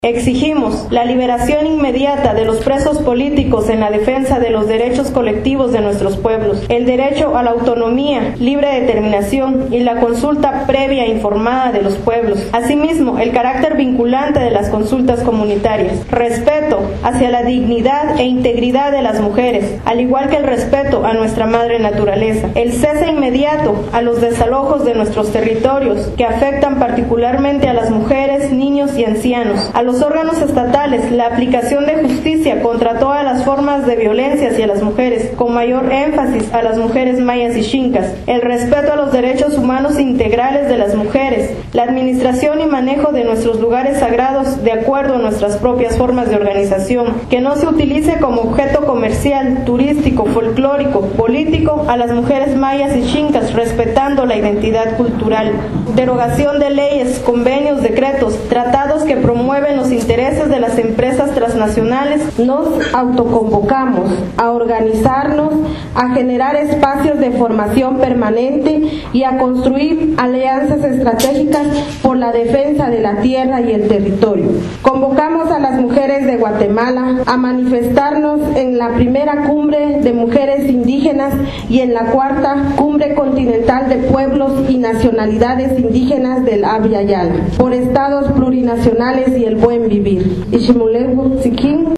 Exigimos la liberación inmediata de los presos políticos en la defensa de los derechos colectivos de nuestros pueblos, el derecho a la autonomía, libre determinación y la consulta previa e informada de los pueblos. Asimismo, el carácter vinculante de las consultas comunitarias, respeto hacia la dignidad e integridad de las mujeres, al igual que el respeto a nuestra madre naturaleza, el cese inmediato a los desalojos de nuestros territorios que afectan particularmente a las mujeres, niños y ancianos, a los órganos estatales, la aplicación de justicia contra todas las formas de violencia hacia las mujeres, con mayor énfasis a las mujeres mayas y xincas, el respeto a los derechos humanos integrales de las mujeres, la administración y manejo de nuestros lugares sagrados de acuerdo a nuestras propias formas de organización, que no se utilice como objeto comercial, turístico, folclórico, político a las mujeres mayas y xincas, respetando la identidad cultural, derogación de leyes, convenios, decretos, tratados que promueven los intereses de las empresas transnacionales. Nos autoconvocamos a organizarnos, a generar espacios de formación permanente y a construir alianzas estratégicas por la defensa de la tierra y el territorio. Convocamos a las mujeres de Guatemala a manifestarnos en la primera cumbre de mujeres indígenas y en la cuarta cumbre continental de pueblos y nacionalidades indígenas del Abya Yala, por estados plurinacionales y el buen vivir.